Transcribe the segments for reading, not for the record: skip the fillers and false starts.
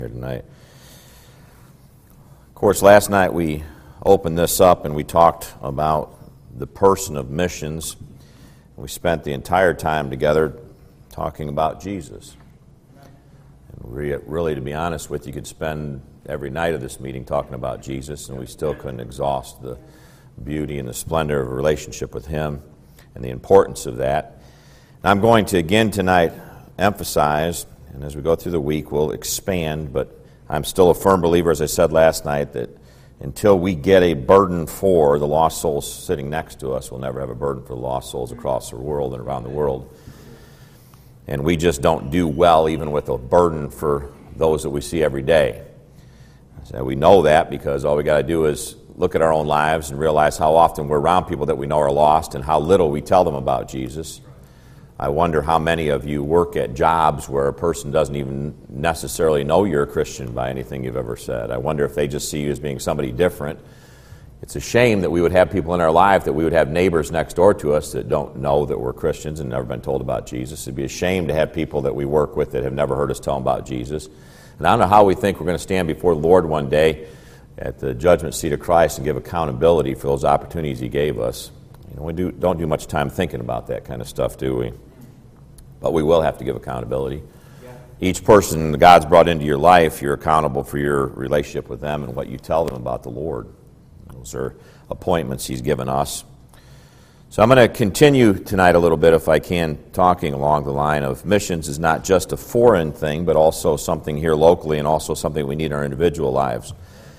Here tonight. Of course, last night we opened this up and we talked about the person of missions. We spent the entire time together talking about Jesus. And really, to be honest with you, could spend every night of this meeting talking about Jesus, and we still couldn't exhaust the beauty and the splendor of a relationship with Him and the importance of that. And I'm going to again tonight emphasize, and as we go through the week, we'll expand, but I'm still a firm believer, as I said last night, that until we get a burden for the lost souls sitting next to us, we'll never have a burden for the lost souls across the world and around the world. And we just don't do well even with a burden for those that we see every day. So we know that because all we got to do is look at our own lives and realize how often we're around people that we know are lost and how little we tell them about Jesus. I wonder how many of you work at jobs where a person doesn't even necessarily know you're a Christian by anything you've ever said. I wonder if they just see you as being somebody different. It's a shame that we would have people in our life, that we would have neighbors next door to us that don't know that we're Christians and never been told about Jesus. It'd be a shame to have people that we work with that have never heard us tell them about Jesus. And I don't know how we think we're going to stand before the Lord one day at the judgment seat of Christ and give accountability for those opportunities He gave us. You know, we don't do much time thinking about that kind of stuff, do we? But we will have to give accountability. Yeah. Each person God's brought into your life, you're accountable for your relationship with them and what you tell them about the Lord. Those are appointments He's given us. So I'm going to continue tonight a little bit, if I can, talking along the line of missions is not just a foreign thing, but also something here locally and also something we need in our individual lives.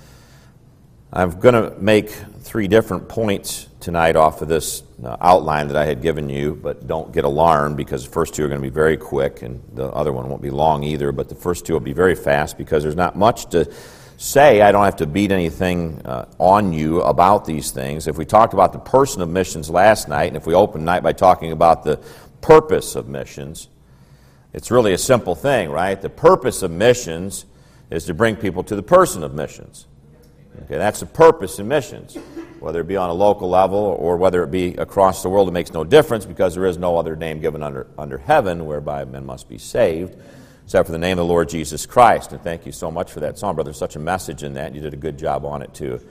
I'm going to make 3 different points tonight off of this outline that I had given you, but don't get alarmed because the first 2 are going to be very quick and the other one won't be long either, but the first 2 will be very fast because there's not much to say. I don't have to beat anything on you about these things. If we talked about the person of missions last night, and if we opened tonight by talking about the purpose of missions, it's really a simple thing, right? The purpose of missions is to bring people to the person of missions. Okay, that's the purpose in missions. Whether it be on a local level or whether it be across the world, it makes no difference because there is no other name given under heaven whereby men must be saved, except for the name of the Lord Jesus Christ. And thank you so much for that song, brother. There's such a message in that. You did a good job on it, too.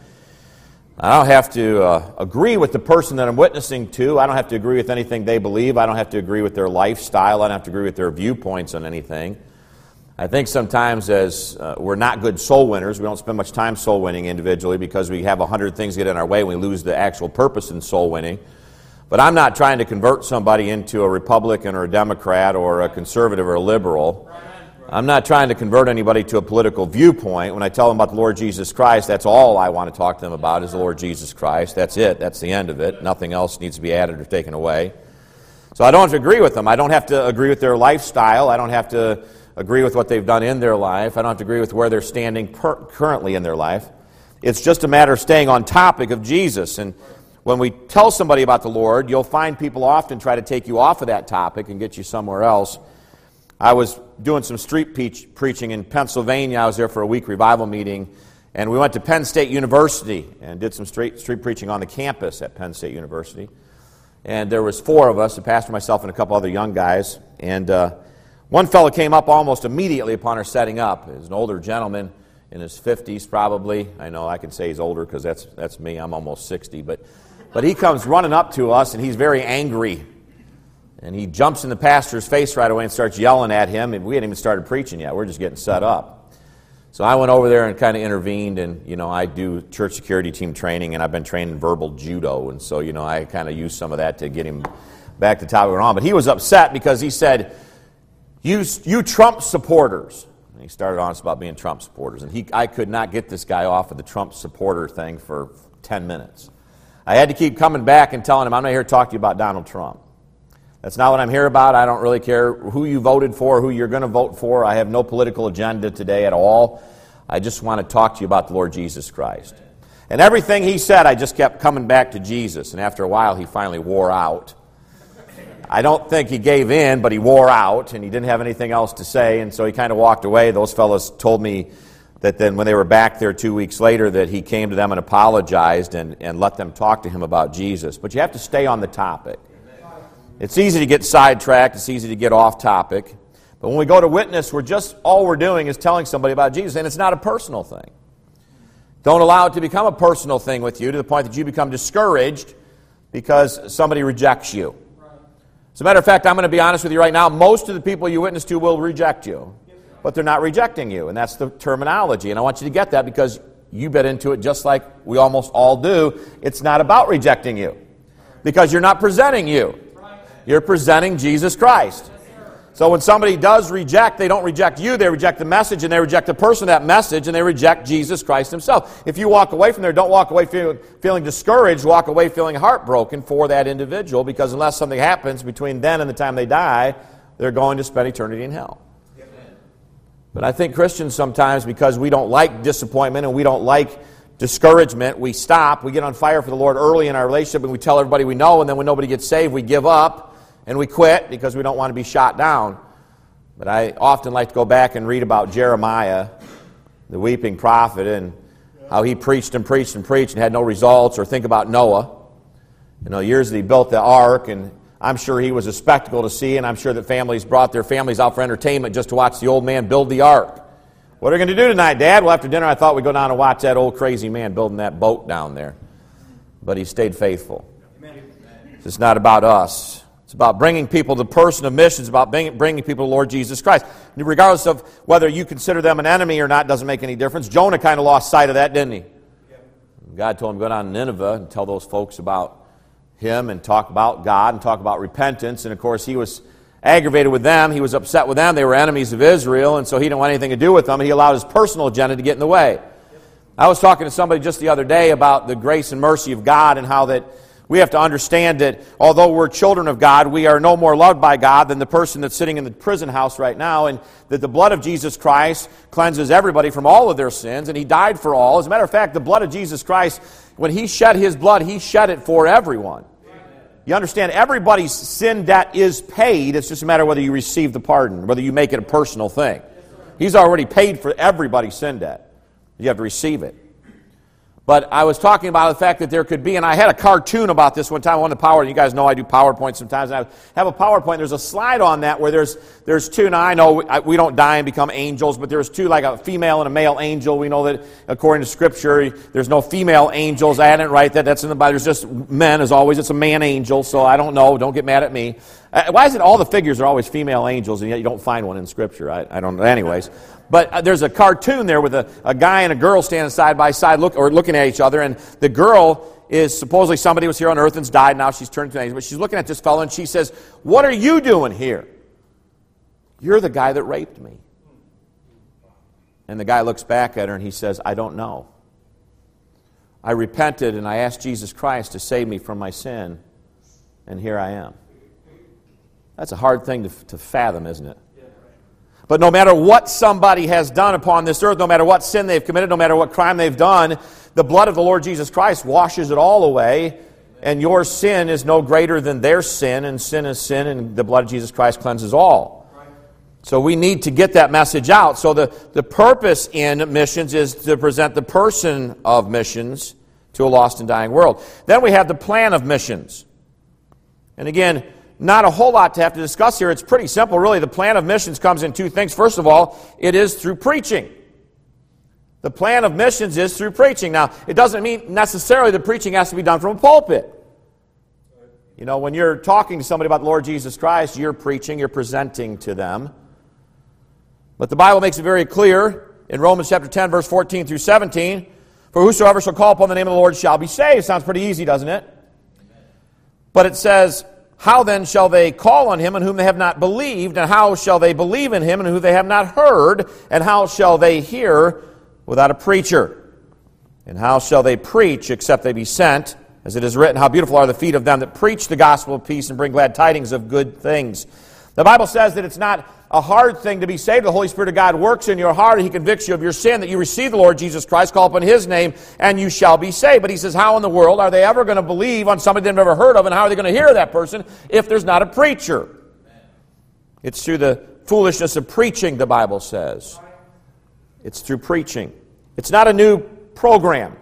I don't have to agree with the person that I'm witnessing to. I don't have to agree with anything they believe. I don't have to agree with their lifestyle. I don't have to agree with their viewpoints on anything. I think sometimes as we're not good soul winners, we don't spend much time soul winning individually because we have 100 things get in our way and we lose the actual purpose in soul winning. But I'm not trying to convert somebody into a Republican or a Democrat or a conservative or a liberal. I'm not trying to convert anybody to a political viewpoint. When I tell them about the Lord Jesus Christ, that's all I want to talk to them about is the Lord Jesus Christ. That's it. That's the end of it. Nothing else needs to be added or taken away. So I don't have to agree with them. I don't have to agree with their lifestyle. I don't have to agree with what they've done in their life. I don't have to agree with where they're standing currently in their life. It's just a matter of staying on topic of Jesus. And when we tell somebody about the Lord, you'll find people often try to take you off of that topic and get you somewhere else. I was doing some street preaching in Pennsylvania. I was there for a week revival meeting, and we went to Penn State University and did some street preaching on the campus at Penn State University. And there was 4 of us, the pastor, myself, and a couple other young guys. And one fellow came up almost immediately upon our setting up. He was an older gentleman in his 50s probably. I know I can say he's older because that's me. I'm almost 60. But he comes running up to us, and he's very angry. And he jumps in the pastor's face right away and starts yelling at him. And we hadn't even started preaching yet. We're just getting set up. So I went over there and kind of intervened. And, you know, I do church security team training, and I've been trained in verbal judo. And so, you know, I kind of used some of that to get him back to the topic we're on. But he was upset because he said, You Trump supporters. And he started on us about being Trump supporters. And I could not get this guy off of the Trump supporter thing for 10 minutes. I had to keep coming back and telling him, I'm not here to talk to you about Donald Trump. That's not what I'm here about. I don't really care who you voted for, who you're going to vote for. I have no political agenda today at all. I just want to talk to you about the Lord Jesus Christ. And everything he said, I just kept coming back to Jesus. And after a while, he finally wore out. I don't think he gave in, but he wore out, and he didn't have anything else to say, and so he kind of walked away. Those fellows told me that then when they were back there 2 weeks later that he came to them and apologized and let them talk to him about Jesus. But you have to stay on the topic. It's easy to get sidetracked. It's easy to get off topic. But when we go to witness, all we're doing is telling somebody about Jesus, and it's not a personal thing. Don't allow it to become a personal thing with you to the point that you become discouraged because somebody rejects you. As a matter of fact, I'm going to be honest with you right now, most of the people you witness to will reject you, but they're not rejecting you, and that's the terminology. And I want you to get that because you bit into it just like we almost all do. It's not about rejecting you because you're not presenting you. You're presenting Jesus Christ. So when somebody does reject, they don't reject you, they reject the message, and they reject the person of that message, and they reject Jesus Christ himself. If you walk away from there, don't walk away feeling discouraged, walk away feeling heartbroken for that individual, because unless something happens between then and the time they die, they're going to spend eternity in hell. But I think Christians sometimes, because we don't like disappointment and we don't like discouragement, we stop, we get on fire for the Lord early in our relationship, and we tell everybody we know, and then when nobody gets saved, we give up. And we quit because we don't want to be shot down. But I often like to go back and read about Jeremiah, the weeping prophet, and how he preached and preached and preached and had no results, or think about Noah. Years that he built the ark, and I'm sure he was a spectacle to see, and I'm sure that families brought their families out for entertainment just to watch the old man build the ark. What are we going to do tonight, Dad? Well, after dinner, I thought we'd go down and watch that old crazy man building that boat down there. But he stayed faithful. It's not about us. It's about bringing people to the person of missions, about bringing people to Lord Jesus Christ. Regardless of whether you consider them an enemy or not, doesn't make any difference. Jonah kind of lost sight of that, didn't he? God told him to go down to Nineveh and tell those folks about him and talk about God and talk about repentance. And of course, he was aggravated with them. He was upset with them. They were enemies of Israel, and so he didn't want anything to do with them. And he allowed his personal agenda to get in the way. I was talking to somebody just the other day about the grace and mercy of God and how that we have to understand that although we're children of God, we are no more loved by God than the person that's sitting in the prison house right now, and that the blood of Jesus Christ cleanses everybody from all of their sins, and he died for all. As a matter of fact, the blood of Jesus Christ, when he shed his blood, he shed it for everyone. You understand, everybody's sin debt is paid. It's just a matter of whether you receive the pardon, whether you make it a personal thing. He's already paid for everybody's sin debt. You have to receive it. But I was talking about the fact that there could be, and I had a cartoon about this one time on the PowerPoint. You guys know I do PowerPoint sometimes. And I have a PowerPoint. There's a slide on that where there's two. Now I know we don't die and become angels, but there's two, like a female and a male angel. We know that according to Scripture, there's no female angels. I didn't write that. That's in the Bible. There's just men, as always. It's a man angel, so I don't know. Don't get mad at me. Why is it all the figures are always female angels, and yet you don't find one in Scripture? I don't know. Anyways. But there's a cartoon there with a guy and a girl standing side by side looking at each other, and the girl is supposedly somebody who was here on earth and's died, now she's turned to an angel, but she's looking at this fellow and she says, "What are you doing here?" "You're the guy that raped me." And the guy looks back at her and he says, "I don't know. I repented and I asked Jesus Christ to save me from my sin, and here I am." That's a hard thing to fathom, isn't it? But no matter what somebody has done upon this earth, no matter what sin they've committed, no matter what crime they've done, the blood of the Lord Jesus Christ washes it all away, and your sin is no greater than their sin, and sin is sin, and the blood of Jesus Christ cleanses all. So we need to get that message out. So the purpose in missions is to present the person of missions to a lost and dying world. Then we have the plan of missions. And again, not a whole lot to have to discuss here. It's pretty simple, really. The plan of missions comes in two things. First of all, it is through preaching. The plan of missions is through preaching. Now, it doesn't mean necessarily the preaching has to be done from a pulpit. You know, when you're talking to somebody about the Lord Jesus Christ, you're preaching, you're presenting to them. But the Bible makes it very clear in Romans chapter 10, verse 14 through 17, "For whosoever shall call upon the name of the Lord shall be saved." Sounds pretty easy, doesn't it? But it says, "How then shall they call on him in whom they have not believed? And how shall they believe in him in whom they have not heard? And how shall they hear without a preacher? And how shall they preach except they be sent? As it is written, how beautiful are the feet of them that preach the gospel of peace and bring glad tidings of good things." The Bible says that it's not a hard thing to be saved. The Holy Spirit of God works in your heart, and He convicts you of your sin, that you receive the Lord Jesus Christ, call upon His name, and you shall be saved. But He says, how in the world are they ever going to believe on somebody they've never heard of, and how are they going to hear that person if there's not a preacher? It's through the foolishness of preaching, the Bible says. It's through preaching. It's not a new program.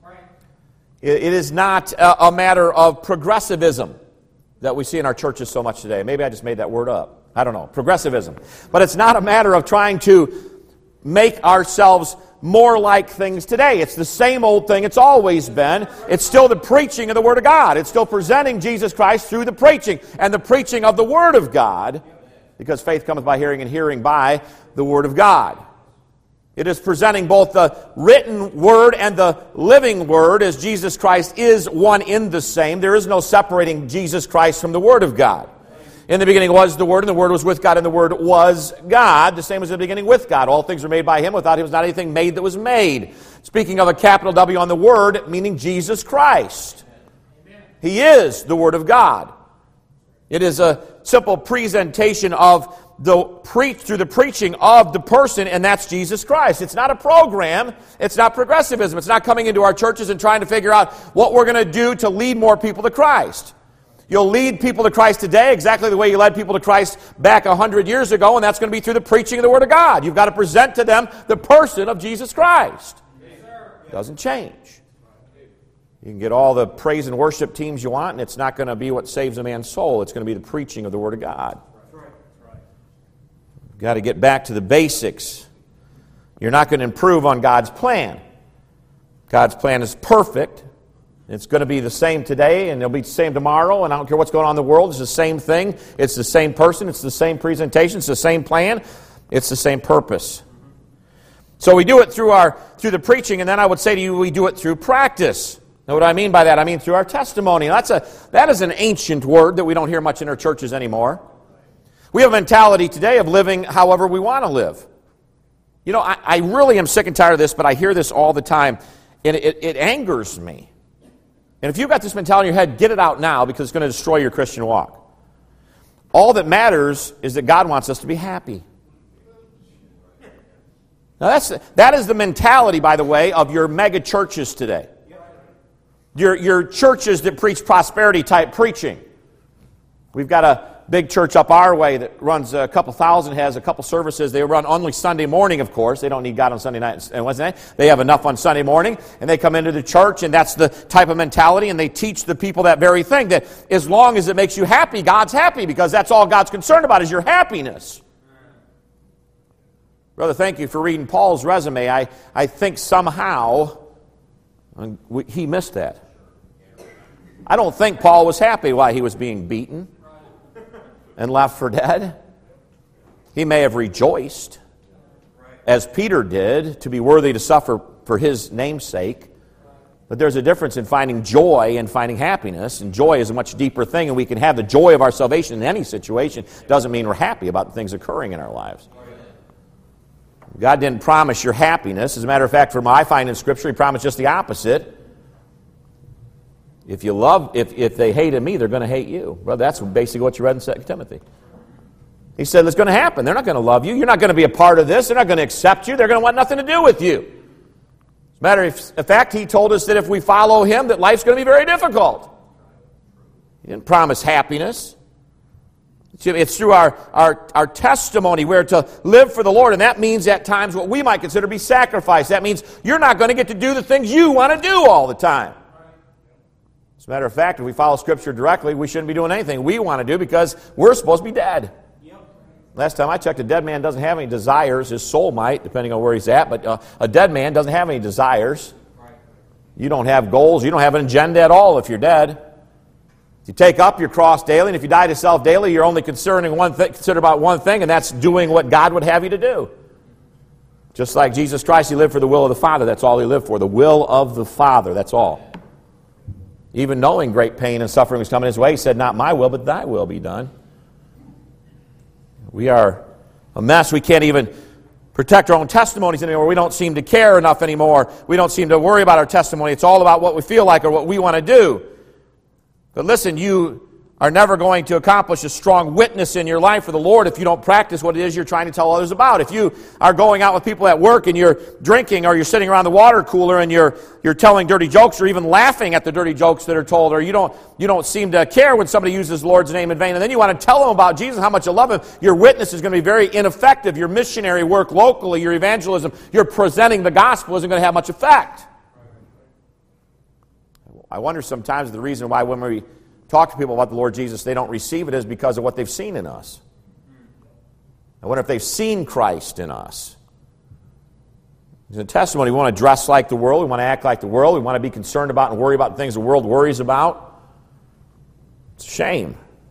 It is not a matter of progressivism that we see in our churches so much today. Maybe I just made that word up. I don't know, progressivism. But it's not a matter of trying to make ourselves more like things today. It's the same old thing it's always been. It's still the preaching of the Word of God. It's still presenting Jesus Christ through the preaching and the preaching of the Word of God, because faith cometh by hearing and hearing by the Word of God. It is presenting both the written Word and the living Word, as Jesus Christ is one in the same. There is no separating Jesus Christ from the Word of God. In the beginning was the Word, and the Word was with God, and the Word was God. The same was in the beginning with God. All things were made by Him. Without Him was not anything made that was made. Speaking of a capital W on the Word, meaning Jesus Christ. He is the Word of God. It is a simple presentation of through the preaching of the person, and that's Jesus Christ. It's not a program. It's not progressivism. It's not coming into our churches and trying to figure out what we're going to do to lead more people to Christ. You'll lead people to Christ today exactly the way you led people to Christ back 100 years ago, and that's going to be through the preaching of the Word of God. You've got to present to them the person of Jesus Christ. It doesn't change. You can get all the praise and worship teams you want, and it's not going to be what saves a man's soul. It's going to be the preaching of the Word of God. You've got to get back to the basics. You're not going to improve on God's plan. God's plan is perfect. It's going to be the same today, and it'll be the same tomorrow, and I don't care what's going on in the world. It's the same thing. It's the same person. It's the same presentation. It's the same plan. It's the same purpose. So we do it through the preaching, and then I would say to you, we do it through practice. Know what I mean by that? I mean through our testimony. That is an ancient word that we don't hear much in our churches anymore. We have a mentality today of living however we want to live. You know, I really am sick and tired of this, but I hear this all the time, and it angers me. And if you've got this mentality in your head, get it out now, because it's going to destroy your Christian walk. All that matters is that God wants us to be happy. Now that is the mentality, by the way, of your mega churches today. Your churches that preach prosperity type preaching. We've got a big church up our way that runs a couple thousand, has a couple services. They run only Sunday morning, of course. They don't need God on Sunday night and Wednesday night. They have enough on Sunday morning, and they come into the church, and that's the type of mentality, and they teach the people that very thing, that as long as it makes you happy, God's happy, because that's all God's concerned about is your happiness. Brother, thank you for reading Paul's resume. I think somehow he missed that. I don't think Paul was happy while he was being beaten and left for dead. He may have rejoiced, as Peter did, to be worthy to suffer for his name's sake. But there's a difference in finding joy and finding happiness, and joy is a much deeper thing, and we can have the joy of our salvation in any situation. Doesn't mean we're happy about the things occurring in our lives. God didn't promise your happiness. As a matter of fact, from what I find in Scripture, He promised just the opposite. If they hated me, they're going to hate you. Well, that's basically what you read in 2 Timothy. He said it's going to happen. They're not going to love you. You're not going to be a part of this. They're not going to accept you. They're going to want nothing to do with you. As a matter of fact, He told us that if we follow Him, that life's going to be very difficult. He didn't promise happiness. It's through our testimony. We're to live for the Lord, and that means at times what we might consider to be sacrifice. That means you're not going to get to do the things you want to do all the time. As a matter of fact, if we follow Scripture directly, we shouldn't be doing anything we want to do, because we're supposed to be dead. Last time I checked, a dead man doesn't have any desires. His soul might, depending on where he's at, but a dead man doesn't have any desires. You don't have goals. You don't have an agenda at all if you're dead. If you take up your cross daily, and if you die to self daily, you're only concerned about one thing, and that's doing what God would have you to do. Just like Jesus Christ, He lived for the will of the Father. That's all He lived for, the will of the Father. That's all. Even knowing great pain and suffering was coming His way, He said, not my will, but Thy will be done. We are a mess. We can't even protect our own testimonies anymore. We don't seem to care enough anymore. We don't seem to worry about our testimony. It's all about what we feel like or what we want to do. But listen, you are never going to accomplish a strong witness in your life for the Lord if you don't practice what it is you're trying to tell others about. If you are going out with people at work and you're drinking, or you're sitting around the water cooler and you're telling dirty jokes, or even laughing at the dirty jokes that are told, or you don't seem to care when somebody uses the Lord's name in vain, and then you want to tell them about Jesus, how much you love Him, your witness is going to be very ineffective. Your missionary work locally, your evangelism, your presenting the gospel isn't going to have much effect. I wonder sometimes the reason why when we talk to people about the Lord Jesus, they don't receive it is because of what they've seen in us. I wonder if they've seen Christ in us. In the testimony, we want to dress like the world. We want to act like the world. We want to be concerned about and worry about the things the world worries about. It's a shame.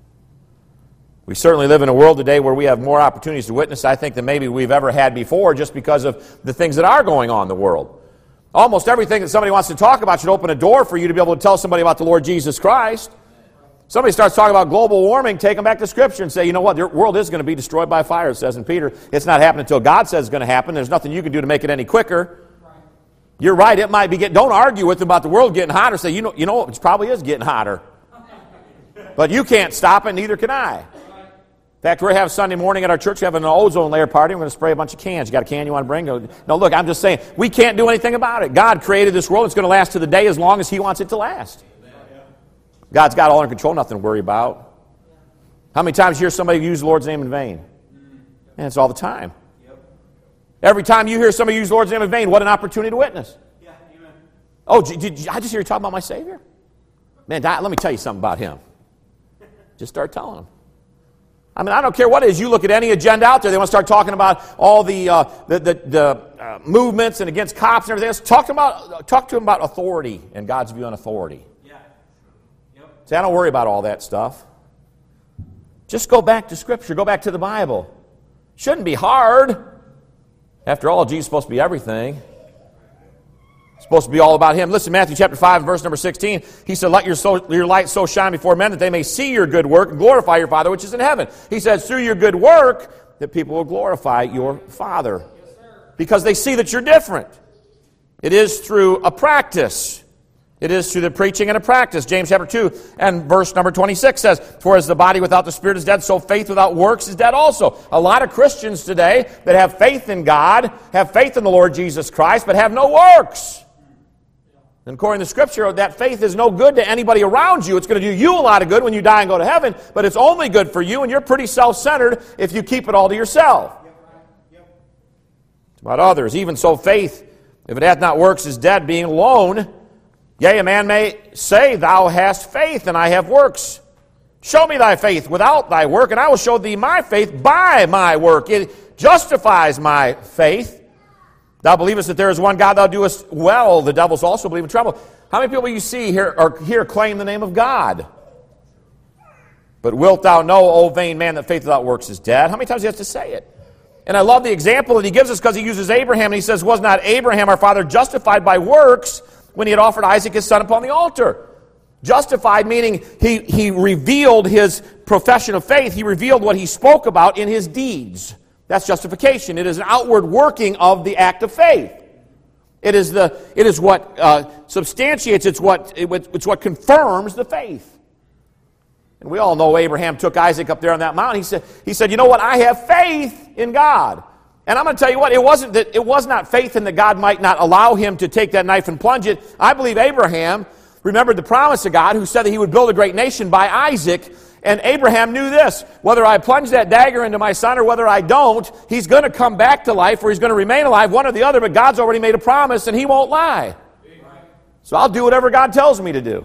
We certainly live in a world today where we have more opportunities to witness, I think, than maybe we've ever had before, just because of the things that are going on in the world. Almost everything that somebody wants to talk about should open a door for you to be able to tell somebody about the Lord Jesus Christ. Somebody starts talking about global warming, take them back to Scripture and say, you know what, the world is going to be destroyed by fire, it says in Peter. It's not happening until God says it's going to happen. There's nothing you can do to make it any quicker. You're right, it might be don't argue with them about the world getting hotter. Say, you know, it probably is getting hotter. But you can't stop it, neither can I. In fact, we're having Sunday morning at our church, having an ozone layer party. We're going to spray a bunch of cans. You got a can you want to bring? No, look, I'm just saying, we can't do anything about it. God created this world. It's going to last to the day as long as He wants it to last. God's got all under control, nothing to worry about. How many times you hear somebody use the Lord's name in vain? Man, it's all the time. Every time you hear somebody use the Lord's name in vain, what an opportunity to witness. Oh, did I just hear you talking about my Savior? Man, let me tell you something about Him. Just start telling them. I mean, I don't care what it is. You look at any agenda out there, they want to start talking about all the movements and against cops and everything else. Talk to them about authority and God's view on authority. See, I don't worry about all that stuff. Just go back to Scripture. Go back to the Bible. Shouldn't be hard. After all, Jesus is supposed to be everything. It's supposed to be all about Him. Listen, Matthew chapter 5, verse number 16. He said, let your light so shine before men that they may see your good work and glorify your Father which is in heaven. He says, through your good work, that people will glorify your Father. Because they see that you're different. It is through a practice. It is through the preaching and a practice. James chapter 2 and verse number 26 says, for as the body without the Spirit is dead, so faith without works is dead also. A lot of Christians today that have faith in God, have faith in the Lord Jesus Christ, but have no works. And according to Scripture, that faith is no good to anybody around you. It's going to do you a lot of good when you die and go to heaven, but it's only good for you, and you're pretty self-centered if you keep it all to yourself. It's about others. Even so, faith, if it hath not works, is dead, being alone. Yea, a man may say, thou hast faith, and I have works. Show me thy faith without thy work, and I will show thee my faith by my work. It justifies my faith. Thou believest that there is one God, thou doest well. The devils also believe in trouble. How many people you see here claim the name of God? But wilt thou know, O vain man, that faith without works is dead? How many times he has to say it? And I love the example that he gives us because he uses Abraham, and he says, was not Abraham our father justified by works when he had offered Isaac his son upon the altar? Justified meaning he revealed his profession of faith. He revealed what he spoke about in his deeds. That's justification. It is an outward working of the act of faith. It is what substantiates. It's what confirms the faith. And we all know Abraham took Isaac up there on that mountain. He said, you know what? I have faith in God. And I'm going to tell you what, it was not faith in that God might not allow him to take that knife and plunge it. I believe Abraham remembered the promise of God who said that he would build a great nation by Isaac. And Abraham knew this, whether I plunge that dagger into my son or whether I don't, he's going to come back to life or he's going to remain alive, one or the other, but God's already made a promise and He won't lie. So I'll do whatever God tells me to do.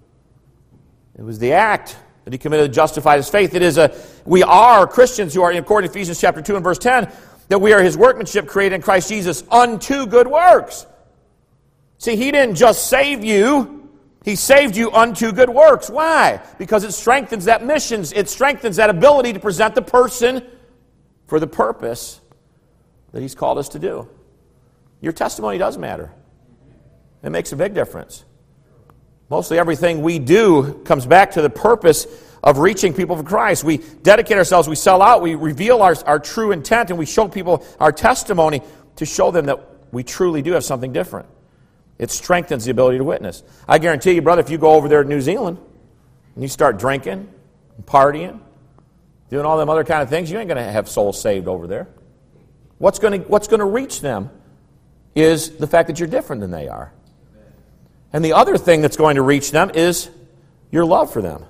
It was the act that he committed to justify his faith. We are Christians who are, according to Ephesians chapter 2 and verse 10, that we are His workmanship created in Christ Jesus unto good works. See, He didn't just save you. He saved you unto good works. Why? Because it strengthens that mission. It strengthens that ability to present the person for the purpose that He's called us to do. Your testimony does matter. It makes a big difference. Mostly everything we do comes back to the purpose of reaching people for Christ. We dedicate ourselves, we sell out, we reveal our true intent, and we show people our testimony to show them that we truly do have something different. It strengthens the ability to witness. I guarantee you, brother, if you go over there to New Zealand and you start drinking, and partying, doing all them other kind of things, you ain't going to have souls saved over there. What's going to reach them is the fact that you're different than they are. And the other thing that's going to reach them is your love for them.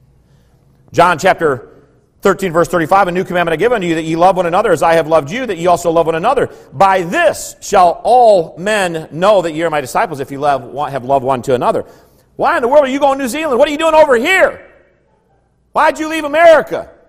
John chapter 13, verse 35, a new commandment I give unto you, that ye love one another as I have loved you, that ye also love one another. By this shall all men know that ye are my disciples, if you have loved one to another. Why in the world are you going to New Zealand? What are you doing over here? Why'd you leave America?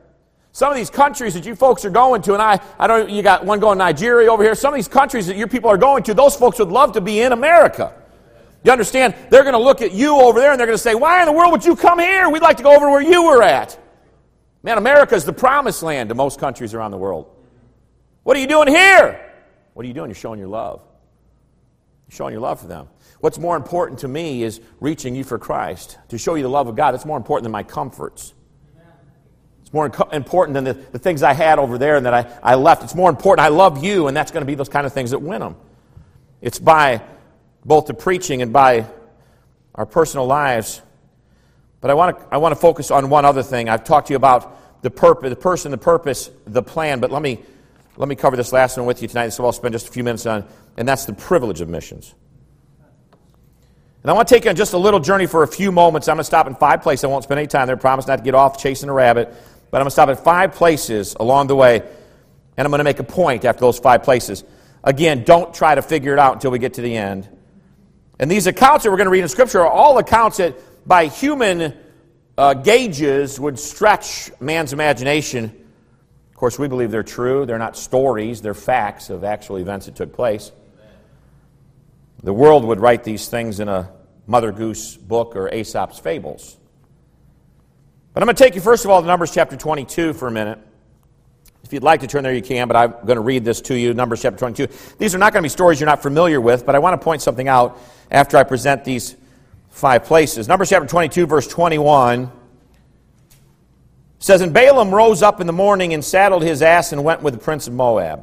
Some of these countries that you folks are going to, and I don't, you got one going to Nigeria over here, some of these countries that your people are going to, those folks would love to be in America. You understand? They're going to look at you over there and they're going to say, why in the world would you come here? We'd like to go over where you were at. Man, America is the promised land to most countries around the world. What are you doing here? What are you doing? You're showing your love. You're showing your love for them. What's more important to me is reaching you for Christ. To show you the love of God, that's more important than my comforts. It's more important than the things I had over there and that I left. It's more important. I love you, and that's going to be those kind of things that win them. It's by both the preaching and by our personal lives. But I want to focus on one other thing. I've talked to you about the purpose, the person, the purpose, the plan. But let me cover this last one with you tonight. So I'll spend just a few minutes on, and that's the privilege of missions. And I want to take you on just a little journey for a few moments. I'm going to stop in 5 places. I won't spend any time there. I promise not to get off chasing a rabbit. But I'm going to stop at 5 places along the way. And I'm going to make a point after those 5 places. Again, don't try to figure it out until we get to the end. And these accounts that we're going to read in Scripture are all accounts that by human gauges would stretch man's imagination. Of course, we believe they're true. They're not stories. They're facts of actual events that took place. The world would write these things in a Mother Goose book or Aesop's fables. But I'm going to take you first of all to Numbers chapter 22 for a minute. If you'd like to turn there, you can, but I'm going to read this to you, Numbers chapter 22. These are not going to be stories you're not familiar with, but I want to point something out after I present these 5 places. Numbers chapter 22, verse 21 says, And Balaam rose up in the morning and saddled his ass and went with the prince of Moab.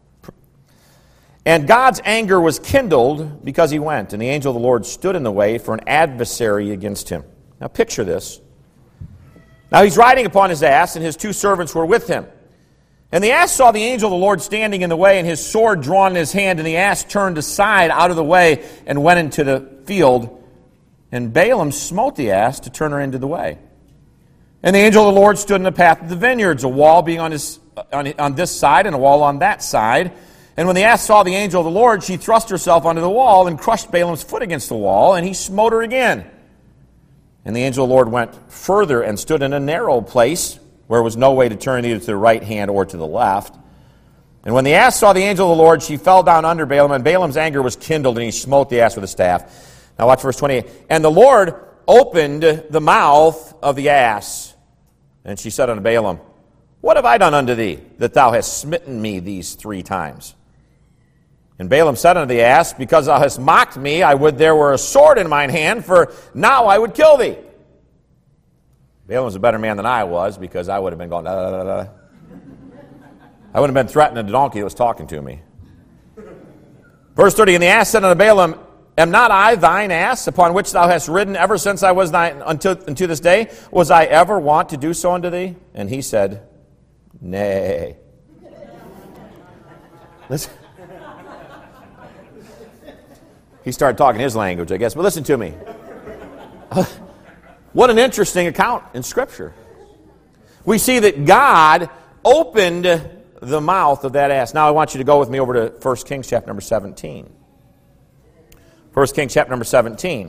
And God's anger was kindled because he went, and the angel of the Lord stood in the way for an adversary against him. Now picture this. Now he's riding upon his ass, and his 2 servants were with him. And the ass saw the angel of the Lord standing in the way, and his sword drawn in his hand, and the ass turned aside out of the way and went into the field. And Balaam smote the ass to turn her into the way. And the angel of the Lord stood in the path of the vineyards, a wall being on this side and a wall on that side. And when the ass saw the angel of the Lord, she thrust herself onto the wall and crushed Balaam's foot against the wall, and he smote her again. And the angel of the Lord went further and stood in a narrow place where was no way to turn either to the right hand or to the left. And when the ass saw the angel of the Lord, she fell down under Balaam, and Balaam's anger was kindled, and he smote the ass with a staff. Now watch verse 28. And the Lord opened the mouth of the ass, and she said unto Balaam, What have I done unto thee, that thou hast smitten me these 3 times? And Balaam said unto the ass, Because thou hast mocked me, I would there were a sword in mine hand, for now I would kill thee. Balaam was a better man than I was, because I would have been going, da, da, da, da. I would have been threatening the donkey that was talking to me. Verse 30, And the ass said unto Balaam, Am not I thine ass, upon which thou hast ridden ever since I was thine unto this day? Was I ever wont to do so unto thee? And he said, Nay. Listen. He started talking his language, I guess. But listen to me. What an interesting account in Scripture. We see that God opened the mouth of that ass. Now I want you to go with me over to 1 Kings chapter number 17. 1 Kings chapter number 17.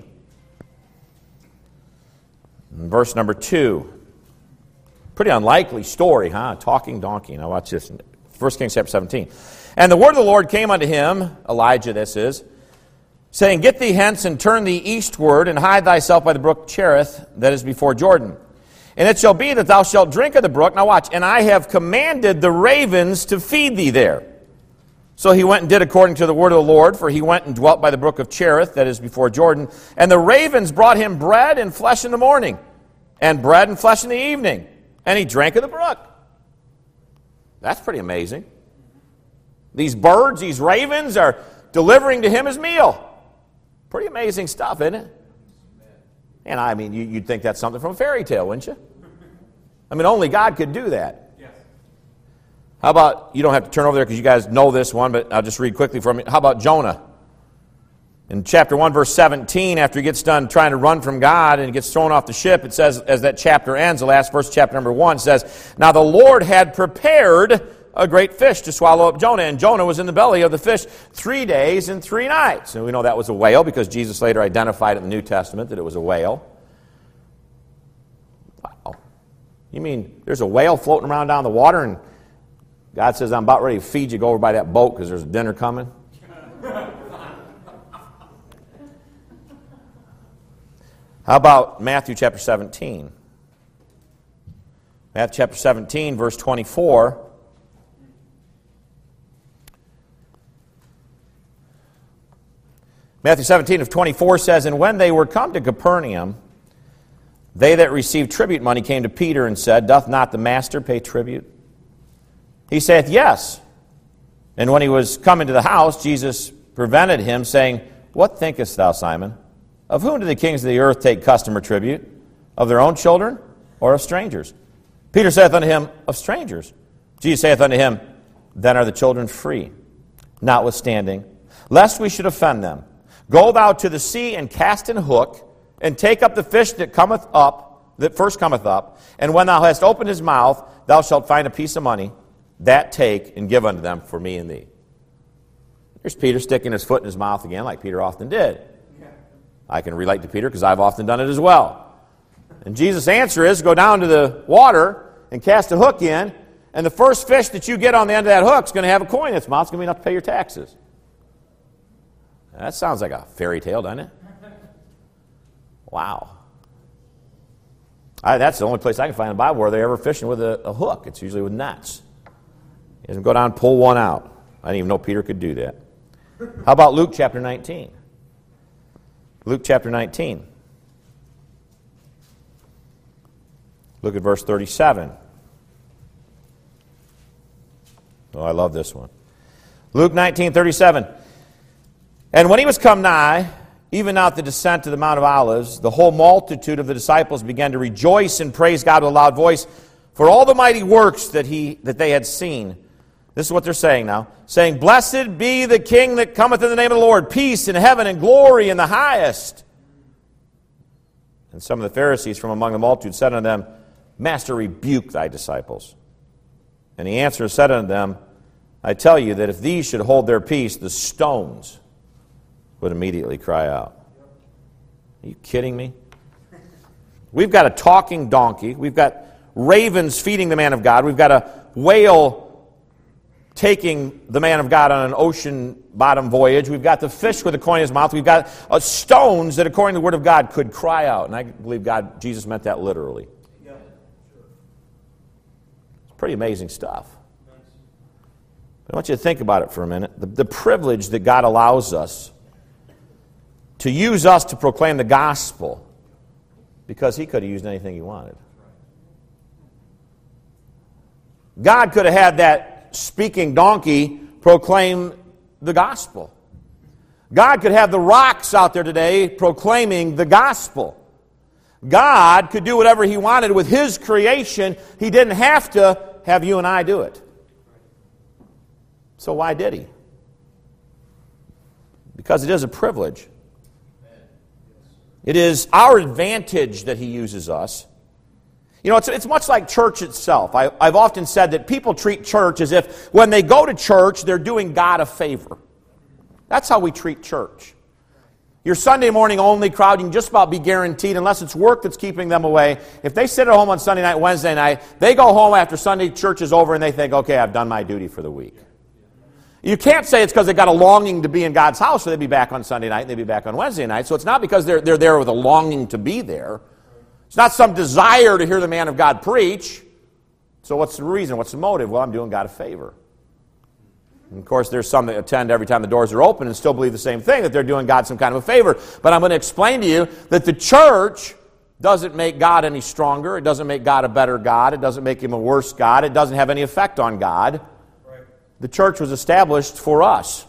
Verse number 2. Pretty unlikely story, huh? Talking donkey. Now watch this. 1 Kings chapter 17. And the word of the Lord came unto him, Elijah this is, saying, Get thee hence and turn thee eastward, and hide thyself by the brook Cherith that is before Jordan. And it shall be that thou shalt drink of the brook. Now watch. And I have commanded the ravens to feed thee there. So he went and did according to the word of the Lord, for he went and dwelt by the brook of Cherith that is before Jordan. And the ravens brought him bread and flesh in the morning, and bread and flesh in the evening. And he drank of the brook. That's pretty amazing. These birds, these ravens, are delivering to him his meal. Pretty amazing stuff, isn't it? And I mean, you'd think that's something from a fairy tale, wouldn't you? I mean, only God could do that. Yes. How about, you don't have to turn over there because you guys know this one, but I'll just read quickly from it. How about Jonah? In chapter 1, verse 17, after he gets done trying to run from God and he gets thrown off the ship, it says, as that chapter ends, the last verse of chapter number 1 says, Now the Lord had prepared a great fish to swallow up Jonah, and Jonah was in the belly of the fish 3 days and 3 nights. And we know that was a whale because Jesus later identified it in the New Testament that it was a whale. Wow. You mean there's a whale floating around down the water and God says, I'm about ready to feed you, go over by that boat because there's dinner coming? How about Matthew chapter 17? Matthew chapter 17, verse 24. Matthew 17 of 24 says, And when they were come to Capernaum, they that received tribute money came to Peter and said, Doth not the master pay tribute? He saith, Yes. And when he was come into the house, Jesus prevented him, saying, What thinkest thou, Simon? Of whom do the kings of the earth take custom or tribute? Of their own children or of strangers? Peter saith unto him, Of strangers. Jesus saith unto him, Then are the children free. Notwithstanding, lest we should offend them, go thou to the sea and cast an hook, and take up the fish that cometh up, that first cometh up, and when thou hast opened his mouth, thou shalt find a piece of money. That take and give unto them for me and thee. There's Peter sticking his foot in his mouth again, like Peter often did. I can relate to Peter because I've often done it as well. And Jesus' answer is, go down to the water and cast a hook in, and the first fish that you get on the end of that hook is going to have a coin in its mouth. It's going to be enough to pay your taxes. That sounds like a fairy tale, doesn't it? Wow. That's the only place I can find in the Bible where they're ever fishing with a hook. It's usually with nets. He doesn't go down and pull one out. I didn't even know Peter could do that. How about Luke chapter 19? Luke chapter 19. Look at verse 37. Oh, I love this one. Luke 19:37. And when he was come nigh, even now at the descent to the Mount of Olives, the whole multitude of the disciples began to rejoice and praise God with a loud voice for all the mighty works that they had seen. This is what they're saying now. Saying, Blessed be the King that cometh in the name of the Lord, peace in heaven and glory in the highest. And some of the Pharisees from among the multitude said unto them, Master, rebuke thy disciples. And he answered and said unto them, I tell you that if these should hold their peace, the stones would immediately cry out. Are you kidding me? We've got a talking donkey. We've got ravens feeding the man of God. We've got a whale taking the man of God on an ocean bottom voyage. We've got the fish with a coin in his mouth. We've got stones that, according to the Word of God, could cry out. And I believe Jesus meant that literally. It's pretty amazing stuff. I want you to think about it for a minute. The privilege that God allows us to use us to proclaim the gospel, because he could have used anything he wanted. God could have had that speaking donkey proclaim the gospel. God could have the rocks out there today proclaiming the gospel. God could do whatever he wanted with his creation. He didn't have to have you and I do it. So why did he? Because it is a privilege. It is our advantage that he uses us. You know, it's much like church itself. I've often said that people treat church as if when they go to church, they're doing God a favor. That's how we treat church. Your Sunday morning only crowd, you can just about be guaranteed, unless it's work that's keeping them away. If they sit at home on Sunday night, Wednesday night, they go home after Sunday church is over and they think, okay, I've done my duty for the week. You can't say it's because they've got a longing to be in God's house, so they'd be back on Sunday night and they'd be back on Wednesday night. So it's not because they're there with a longing to be there. It's not some desire to hear the man of God preach. So what's the reason? What's the motive? Well, I'm doing God a favor. And of course, there's some that attend every time the doors are open and still believe the same thing, that they're doing God some kind of a favor. But I'm going to explain to you that the church doesn't make God any stronger. It doesn't make God a better God. It doesn't make him a worse God. It doesn't have any effect on God. Right. The church was established for us.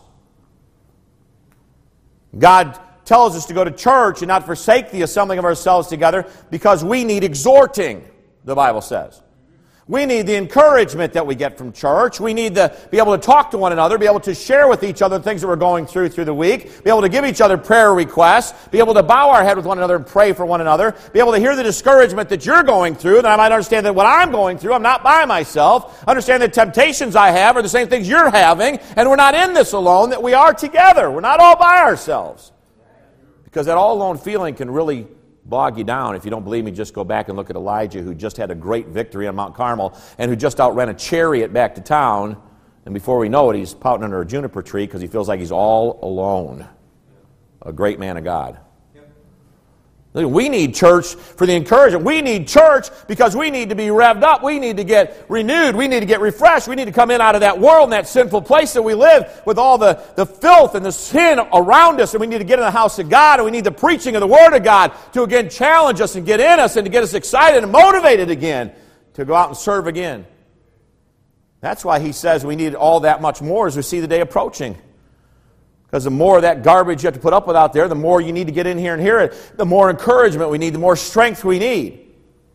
God tells us to go to church and not forsake the assembling of ourselves together because we need exhorting, the Bible says. We need the encouragement that we get from church. We need to be able to talk to one another, be able to share with each other things that we're going through the week, be able to give each other prayer requests, be able to bow our head with one another and pray for one another, be able to hear the discouragement that you're going through, that I might understand that what I'm going through, I'm not by myself, understand the temptations I have are the same things you're having, and we're not in this alone, that we are together. We're not all by ourselves. Because that all alone feeling can really bog you down. If you don't believe me, just go back and look at Elijah, who just had a great victory on Mount Carmel and who just outran a chariot back to town. And before we know it, he's pouting under a juniper tree because he feels like he's all alone. A great man of God. We need church for the encouragement. We need church because we need to be revved up. We need to get renewed. We need to get refreshed. We need to come in out of that world and that sinful place that we live with all the filth and the sin around us. And we need to get in the house of God. And we need the preaching of the Word of God to again challenge us and get in us and to get us excited and motivated again to go out and serve again. That's why he says we need all that much more as we see the day approaching. Because the more of that garbage you have to put up with out there, the more you need to get in here and hear it, the more encouragement we need, the more strength we need.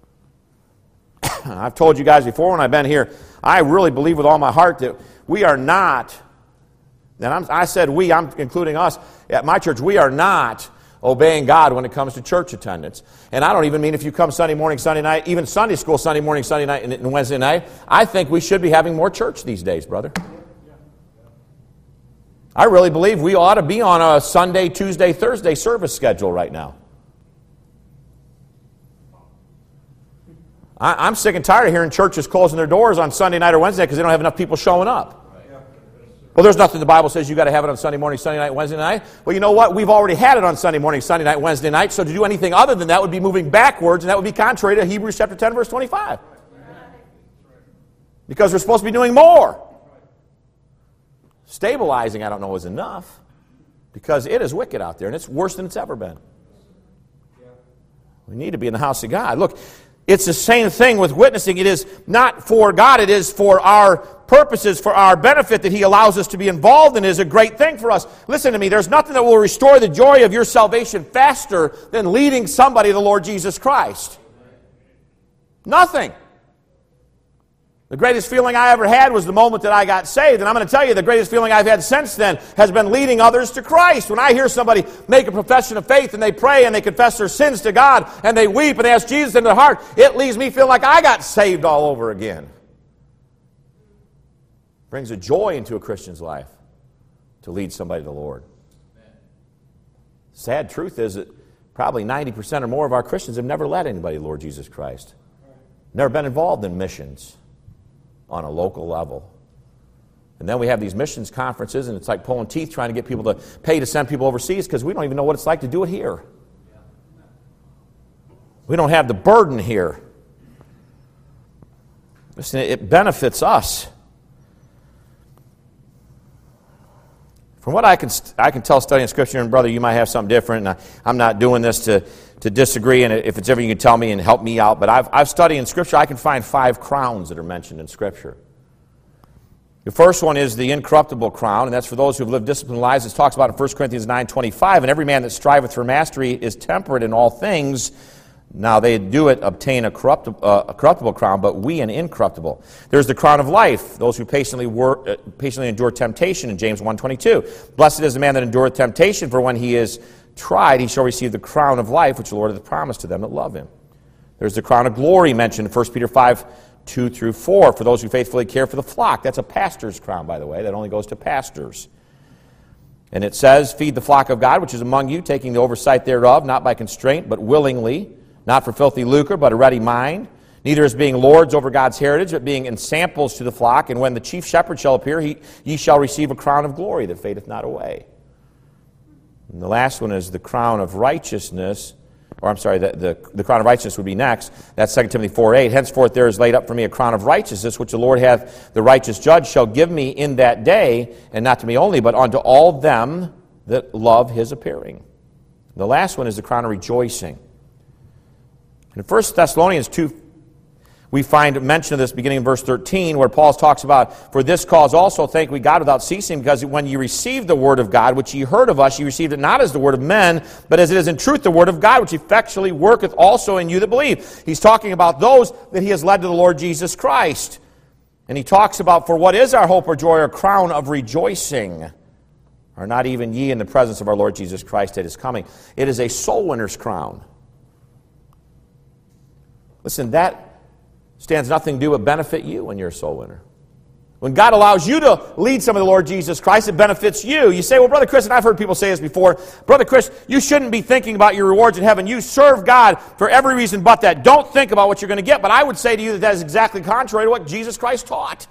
I've told you guys before when I've been here, I really believe with all my heart that we are not, and I said we, I'm including us, at my church, we are not obeying God when it comes to church attendance. And I don't even mean if you come Sunday morning, Sunday night, even Sunday school, Sunday morning, Sunday night, and Wednesday night. I think we should be having more church these days, brother. I really believe we ought to be on a Sunday, Tuesday, Thursday service schedule right now. I'm sick and tired of hearing churches closing their doors on Sunday night or Wednesday because they don't have enough people showing up. Well, there's nothing the Bible says you got to have it on Sunday morning, Sunday night, Wednesday night. Well, you know what? We've already had it on Sunday morning, Sunday night, Wednesday night. So to do anything other than that would be moving backwards, and that would be contrary to Hebrews chapter 10, verse 25. Because we're supposed to be doing more. Stabilizing, I don't know, is enough because it is wicked out there and it's worse than it's ever been. We need to be in the house of God. Look, it's the same thing with witnessing. It is not for God, it is for our purposes, for our benefit that He allows us to be involved in. It is a great thing for us. Listen to me, there's nothing that will restore the joy of your salvation faster than leading somebody to the Lord Jesus Christ. Nothing. The greatest feeling I ever had was the moment that I got saved. And I'm going to tell you, the greatest feeling I've had since then has been leading others to Christ. When I hear somebody make a profession of faith and they pray and they confess their sins to God and they weep and they ask Jesus into their heart, it leaves me feeling like I got saved all over again. Brings a joy into a Christian's life to lead somebody to the Lord. Sad truth is that probably 90% or more of our Christians have never led anybody to the Lord Jesus Christ. Never been involved in missions on a local level. And then we have these missions conferences, and it's like pulling teeth trying to get people to pay to send people overseas because we don't even know what it's like to do it here. We don't have the burden here. Listen, it benefits us. From what I can tell studying Scripture, and brother, you might have something different, and I'm not doing this to disagree, and if it's ever you can tell me and help me out, but I've studied in Scripture, I can find 5 crowns that are mentioned in Scripture. The first one is the incorruptible crown, and that's for those who have lived disciplined lives. It talks about in 1 Corinthians 9:25, and every man that striveth for mastery is temperate in all things. Now they do it, obtain a corruptible crown, but we an incorruptible. There's the crown of life, those who patiently endure temptation in James 1:22. Blessed is the man that endureth temptation, for when he is tried, he shall receive the crown of life, which the Lord hath promised to them that love him. There's the crown of glory mentioned in 1 Peter 5:2-4, for those who faithfully care for the flock. That's a pastor's crown, by the way. That only goes to pastors. And it says, feed the flock of God, which is among you, taking the oversight thereof, not by constraint, but willingly, not for filthy lucre, but a ready mind, neither as being lords over God's heritage, but being ensamples to the flock. And when the chief shepherd shall appear, ye shall receive a crown of glory that fadeth not away. And the last one is the crown of righteousness, or I'm sorry, the crown of righteousness would be next. That's 2 Timothy 4:8. Henceforth there is laid up for me a crown of righteousness, which the Lord hath, the righteous judge, shall give me in that day, and not to me only, but unto all them that love his appearing. The last one is the crown of rejoicing. In 1 Thessalonians 2, we find mention of this beginning in verse 13, where Paul talks about, for this cause also thank we God without ceasing, because when ye received the word of God, which ye heard of us, ye received it not as the word of men, but as it is in truth the word of God, which effectually worketh also in you that believe. He's talking about those that he has led to the Lord Jesus Christ. And he talks about, for what is our hope or joy or crown of rejoicing? Are not even ye in the presence of our Lord Jesus Christ at his coming? It is a soul winner's crown. Listen, that stands nothing to do but benefit you when you're a soul winner. When God allows you to lead some of the Lord Jesus Christ, it benefits you. You say, well, Brother Chris, and I've heard people say this before, Brother Chris, you shouldn't be thinking about your rewards in heaven. You serve God for every reason but that. Don't think about what you're going to get. But I would say to you that is exactly contrary to what Jesus Christ taught.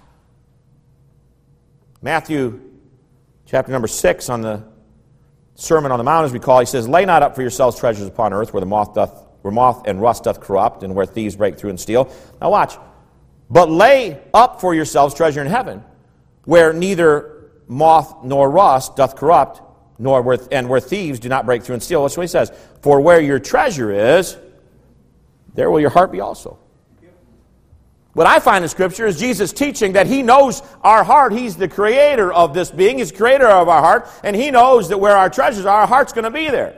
Matthew chapter number 6 on the Sermon on the Mount, as we call it, he says, lay not up for yourselves treasures upon earth, where moth and rust doth corrupt, and where thieves break through and steal. Now watch. But lay up for yourselves treasure in heaven, where neither moth nor rust doth corrupt, and where thieves do not break through and steal. That's what he says. For where your treasure is, there will your heart be also. What I find in Scripture is Jesus teaching that He knows our heart. He's the creator of this being. He's the creator of our heart. And He knows that where our treasures are, our heart's going to be there.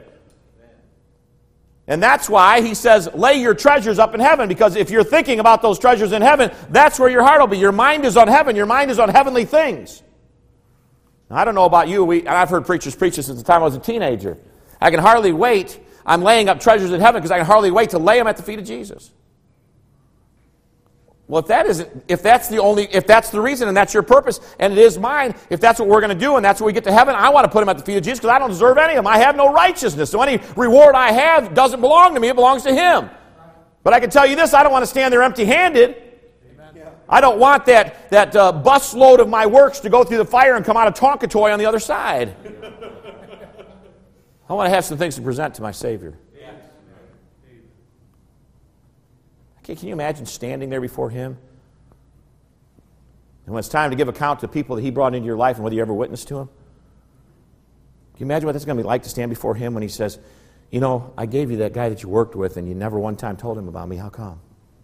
And that's why He says, lay your treasures up in heaven. Because if you're thinking about those treasures in heaven, that's where your heart will be. Your mind is on heaven. Your mind is on heavenly things. Now, I don't know about you, and I've heard preachers preach this since the time I was a teenager. I can hardly wait. I'm laying up treasures in heaven because I can hardly wait to lay them at the feet of Jesus. Well, if that's the reason and that's your purpose and it is mine, if that's what we're going to do and that's when we get to heaven, I want to put them at the feet of Jesus because I don't deserve any of them. I have no righteousness. So any reward I have doesn't belong to me. It belongs to Him. But I can tell you this, I don't want to stand there empty-handed. I don't want that busload of my works to go through the fire and come out a Tonka toy on the other side. I want to have some things to present to my Savior. Can you imagine standing there before Him? And when it's time to give account to people that He brought into your life and whether you ever witnessed to Him? Can you imagine what that's going to be like to stand before Him when He says, you know, I gave you that guy that you worked with and you never one time told him about me. How come?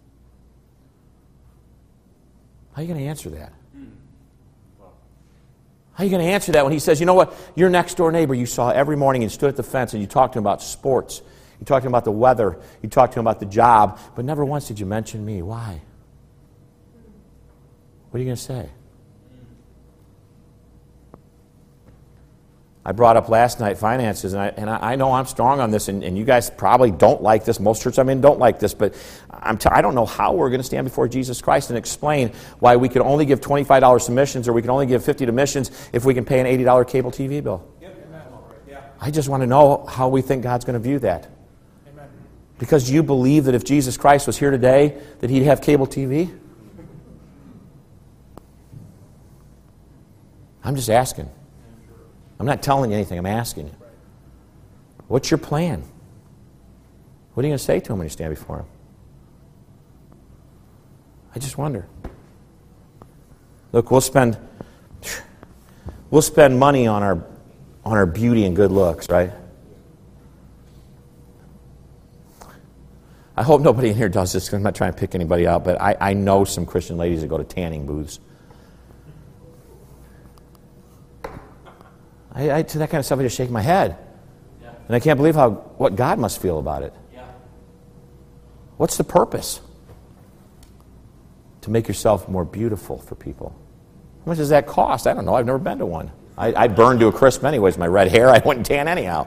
How are you going to answer that? How are you going to answer that when He says, you know what, your next door neighbor you saw every morning and stood at the fence and you talked to him about sports. You talked to him about the weather. You talked to him about the job. But never once did you mention me. Why? What are you going to say? I brought up last night finances, and I know I'm strong on this, and you guys probably don't like this. Most churches I'm in don't like this, but I don't know how we're going to stand before Jesus Christ and explain why we can only give $25 to missions or we can only give $50 to missions if we can pay an $80 cable TV bill. I just want to know how we think God's going to view that. Because you believe that if Jesus Christ was here today, that He'd have cable TV? I'm just asking. I'm not telling you anything. I'm asking you. What's your plan? What are you going to say to Him when you stand before Him? I just wonder. Look, we'll spend money on our beauty and good looks, right? I hope nobody in here does this because I'm not trying to pick anybody out, but I know some Christian ladies that go to tanning booths. To that kind of stuff, I just shake my head. Yeah. And I can't believe what God must feel about it. Yeah. What's the purpose? To make yourself more beautiful for people. How much does that cost? I don't know. I've never been to one. I burned to a crisp anyways. My red hair, I wouldn't tan anyhow.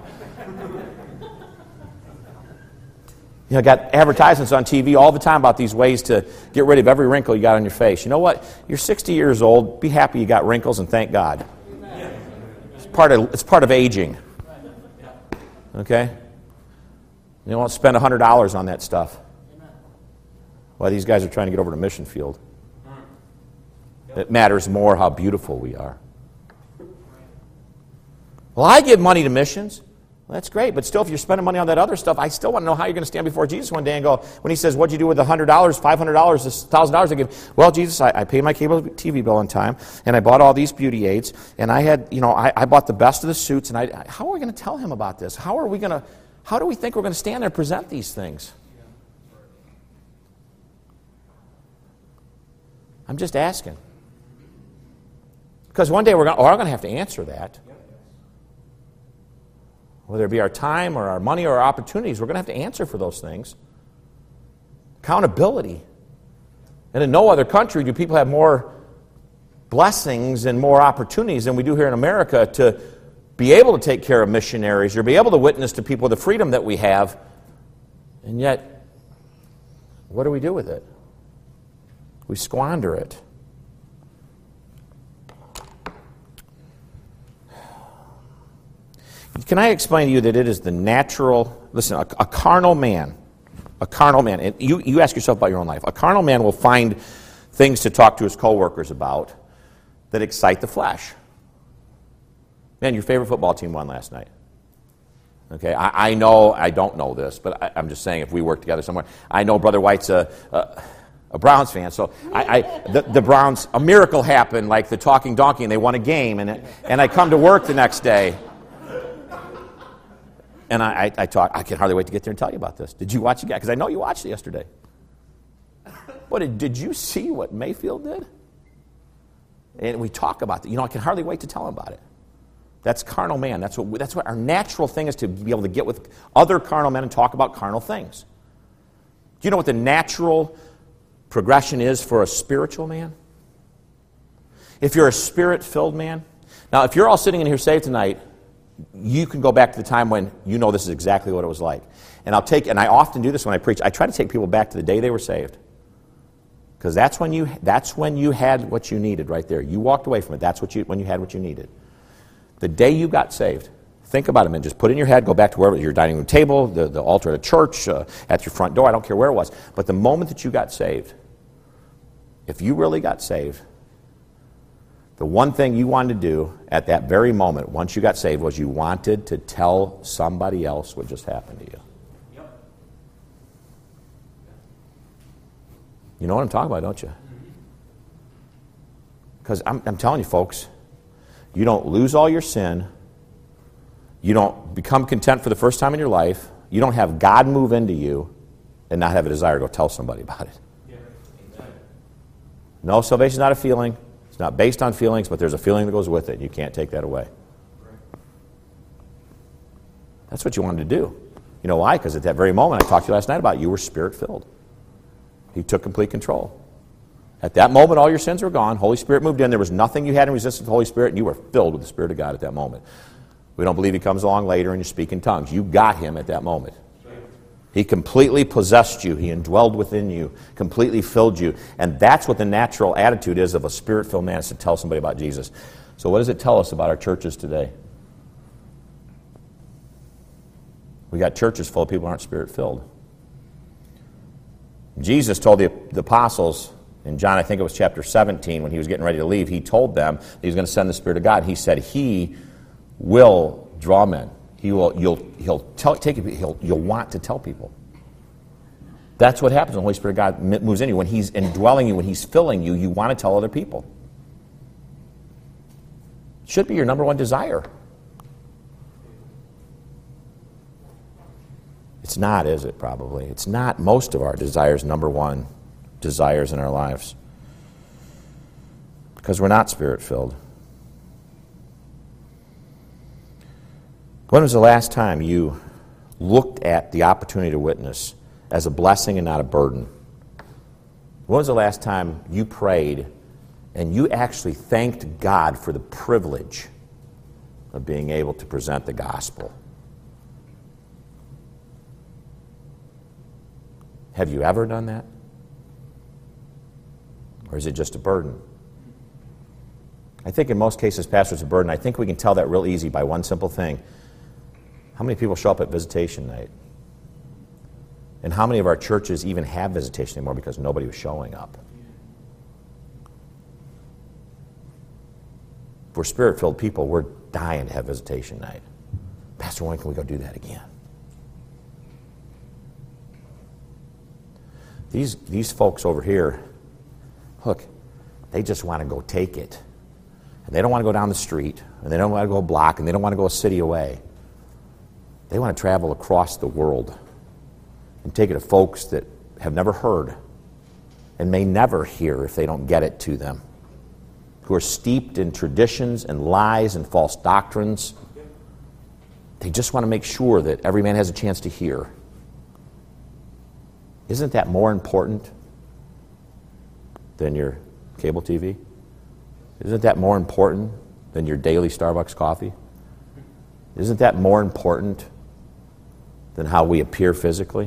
You know, I got advertisements on TV all the time about these ways to get rid of every wrinkle you got on your face. You know what? You're 60 years old. Be happy you got wrinkles and thank God. It's part of aging. Okay? You don't want to spend $100 on that stuff. Well, these guys are trying to get over to mission field. It matters more how beautiful we are. Well, I give money to missions. Well, that's great, but still, if you're spending money on that other stuff, I still want to know how you're going to stand before Jesus one day and go, when He says, what'd you do with the $100, $500, $1,000 I give? Well, Jesus, I paid my cable TV bill on time, and I bought all these beauty aids, and I had, I bought the best of the suits, and how are we going to tell Him about this? How do we think we're going to stand there and present these things? I'm just asking. Because one day we're going to have to answer that. Whether it be our time or our money or our opportunities, we're going to have to answer for those things. Accountability. And in no other country do people have more blessings and more opportunities than we do here in America to be able to take care of missionaries or be able to witness to people the freedom that we have. And yet, what do we do with it? We squander it. Can I explain to you that it is the natural, listen, a carnal man, and you ask yourself about your own life. A carnal man will find things to talk to his coworkers about that excite the flesh. Man, your favorite football team won last night. Okay, I know I don't know this, but I'm just saying if we work together somewhere. I know Brother White's a Browns fan, so the Browns, a miracle happened, like the talking donkey, and they won a game, and I come to work the next day. And I talk. I can hardly wait to get there and tell you about this. Did you watch it? Because I know you watched it yesterday. But did you see what Mayfield did? And we talk about that. I can hardly wait to tell him about it. That's carnal man. That's what our natural thing is, to be able to get with other carnal men and talk about carnal things. Do you know what the natural progression is for a spiritual man? If you're a spirit-filled man, now if you're all sitting in here saved tonight, you can go back to the time when you know this is exactly what it was like. And I often do this when I preach. I try to take people back to the day they were saved. Because that's when you had what you needed right there. You walked away from it. That's when you had what you needed. The day you got saved, think about it, man. Just put it in your head, go back to wherever, your dining room table, the altar at a church, at your front door, I don't care where it was. But the moment that you got saved, if you really got saved, the one thing you wanted to do at that very moment, once you got saved, was you wanted to tell somebody else what just happened to you. Yep. You know what I'm talking about, don't you? Because I'm telling you, folks, you don't lose all your sin. You don't become content for the first time in your life. You don't have God move into you and not have a desire to go tell somebody about it. Yeah. No, salvation is not a feeling. It's not based on feelings, but there's a feeling that goes with it. You can't take that away. That's what you wanted to do. You know why? Because at that very moment, I talked to you last night about, you were spirit-filled. He took complete control. At that moment, all your sins were gone. Holy Spirit moved in. There was nothing you had in resistance to the Holy Spirit, and you were filled with the Spirit of God at that moment. We don't believe He comes along later and you speak in tongues. You got Him at that moment. He completely possessed you. He indwelled within you, completely filled you. And that's what the natural attitude is of a spirit-filled man, is to tell somebody about Jesus. So what does it tell us about our churches today? We got churches full of people who aren't spirit-filled. Jesus told the apostles in John, I think it was chapter 17, when He was getting ready to leave, He told them that He was going to send the Spirit of God. He said He will draw men. You'll want to tell people. That's what happens when the Holy Spirit of God moves in you. When He's indwelling you, when He's filling you, you want to tell other people. It should be your number one desire. It's not, is it, probably? It's not most of our desires, number one desires in our lives. Because we're not Spirit-filled. When was the last time you looked at the opportunity to witness as a blessing and not a burden? When was the last time you prayed and you actually thanked God for the privilege of being able to present the gospel? Have you ever done that? Or is it just a burden? I think in most cases, Pastor, it's a burden. I think we can tell that real easy by one simple thing. How many people show up at visitation night? And how many of our churches even have visitation anymore because nobody was showing up? If we're Spirit-filled people, we're dying to have visitation night. Pastor, when can we go do that again? These folks over here, look, they just want to go take it. And they don't want to go down the street, and they don't want to go a block, and they don't want to go a city away. They want to travel across the world and take it to folks that have never heard and may never hear if they don't get it to them, who are steeped in traditions and lies and false doctrines. They just want to make sure that every man has a chance to hear. Isn't that more important than your cable TV? Isn't that more important than your daily Starbucks coffee? Isn't that more important than how we appear physically?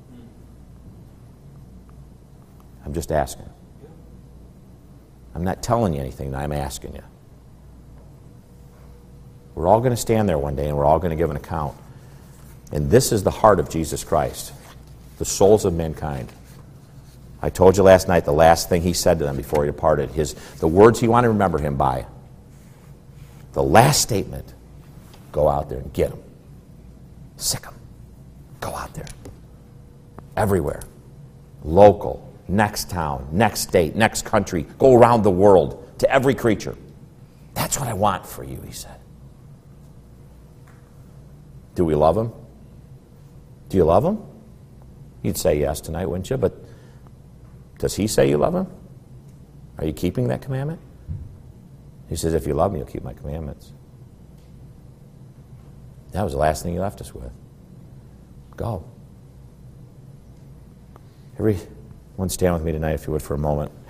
I'm just asking. I'm not telling you anything, I'm asking you. We're all going to stand there one day, and we're all going to give an account. And this is the heart of Jesus Christ, the souls of mankind. I told you last night the last thing he said to them before he departed, the words he wanted to remember him by. The last statement, go out there and get them. Sick them. Go out there. Everywhere. Local, next town, next state, next country. Go around the world to every creature. That's what I want for you, he said. Do we love him? Do you love him? You'd say yes tonight, wouldn't you? But does he say you love him? Are you keeping that commandment? He says, if you love me, you'll keep my commandments. That was the last thing he left us with. Go. Everyone stand with me tonight, if you would, for a moment.